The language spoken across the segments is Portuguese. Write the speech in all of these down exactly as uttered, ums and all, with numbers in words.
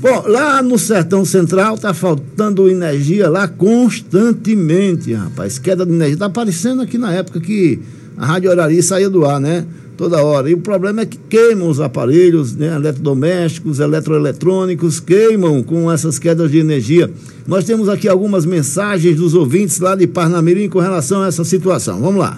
Bom, lá no Sertão Central tá faltando energia lá constantemente, rapaz. Queda de energia. Tá aparecendo aqui na época que a Rádio Arari saía do ar, né? Toda hora. E o problema é que queimam os aparelhos, né? Eletrodomésticos, eletroeletrônicos, queimam com essas quedas de energia. Nós temos aqui algumas mensagens dos ouvintes lá de Parnamirim com relação a essa situação. Vamos lá.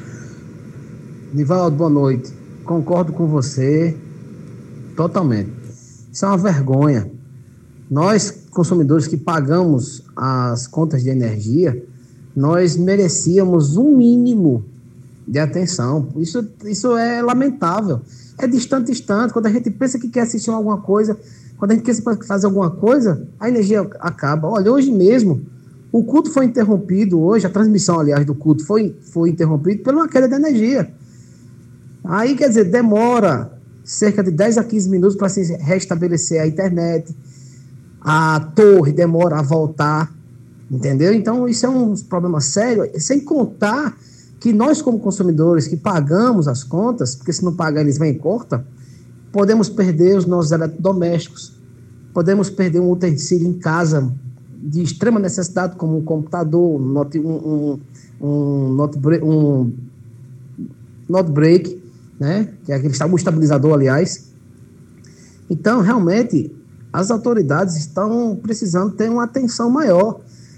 Nivaldo, boa noite. Concordo com você totalmente. Isso é uma vergonha. Nós, consumidores que pagamos as contas de energia, nós merecíamos um mínimo de atenção. Isso, isso é lamentável. É distante, distante. Quando a gente pensa que quer assistir alguma coisa, quando a gente quer fazer alguma coisa, a energia acaba. Olha, hoje mesmo, o culto foi interrompido hoje, a transmissão, aliás, do culto foi, foi interrompido por uma queda de energia. Aí, quer dizer, demora cerca de dez a quinze minutos para se restabelecer a internet, a torre demora a voltar, entendeu? Então, isso é um problema sério, sem contar que nós, como consumidores, que pagamos as contas, porque se não pagar eles vêm e cortam, podemos perder os nossos eletrodomésticos, podemos perder um utensílio em casa de extrema necessidade, como um computador, um note, um, um, um, note, um note break, né? Que é aquele um estabilizador, aliás. Então, realmente, as autoridades estão precisando ter uma atenção maior.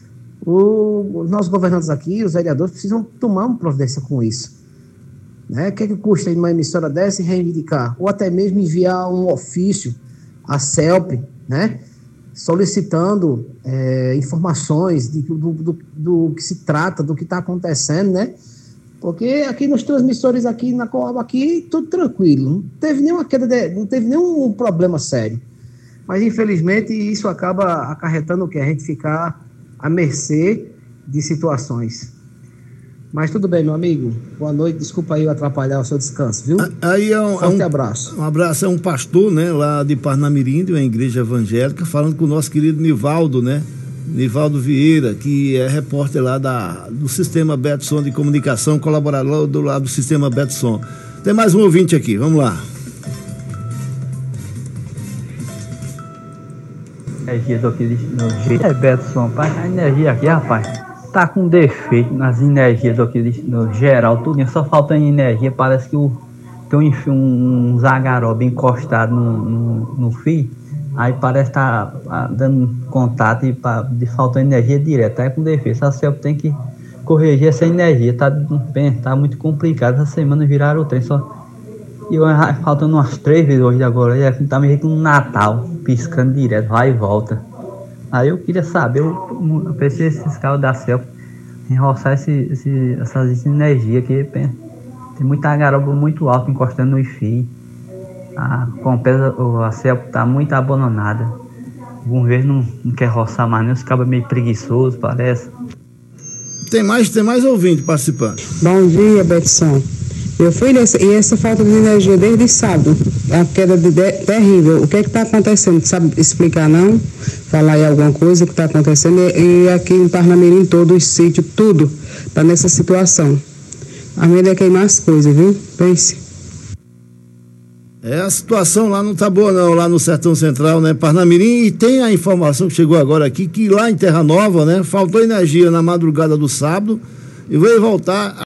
O, os nossos governantes aqui, os vereadores, precisam tomar uma providência com isso. Né? O que é que custa ir numa emissora dessa e reivindicar? Ou até mesmo enviar um ofício à CELP, né? Solicitando é, informações de, do, do, do que se trata, do que está acontecendo, né? Porque aqui nos transmissores, aqui na Coab, aqui, tudo tranquilo. Não teve nenhuma queda, de, não teve nenhum problema sério. Mas, infelizmente, isso acaba acarretando o que? A gente ficar à mercê de situações. Mas tudo bem, meu amigo. Boa noite. Desculpa aí eu atrapalhar o seu descanso, viu? Aí é um, Forte é um abraço. Um abraço. É um pastor, né, lá de Parnamirim, de uma igreja evangélica, falando com o nosso querido Nivaldo, né? Nivaldo Vieira, que é repórter lá da, do Sistema Betson de Comunicação, colaborador do lado do Sistema Betson. Tem mais um ouvinte aqui, vamos lá. Energia do que no jeito é Betson, rapaz. A energia aqui, rapaz, tá com defeito nas energias do que no geral, tudo, só falta energia. Parece que o, tem um, um, um zagarobe encostado no, no, no fio. Aí parece estar tá dando contato e pra, de falta de energia direta, é com defeito. A CELP tem que corrigir essa energia, tá, bem, tá muito complicado. Essa semana viraram o trem, só e eu, faltando umas três vezes hoje agora, e aqui tá meio que um Natal, piscando direto, vai e volta. Aí eu queria saber, eu, eu pensei esses carros da CELP enroçar esse, esse, essas energias que tem muita garoba muito alta encostando no fio. A compensa, a CELP está muito abandonada. O governo não, não quer roçar mais, nem os cabos meio preguiçosos, parece. Tem mais, tem mais ouvinte participando. Bom dia, Betson. Meu filho, e essa falta de energia desde sábado, a queda de, de terrível. O que é que está acontecendo? Sabe explicar, não? Falar aí alguma coisa que está acontecendo? E, e aqui em Parnamirim, todo o sítio, tudo está nessa situação. A medo é queimar as coisas, viu? Pense. É, a situação lá não tá boa não, lá no Sertão Central, né, Parnamirim, e tem a informação que chegou agora aqui, que lá em Terra Nova, né, faltou energia na madrugada do sábado, e veio voltar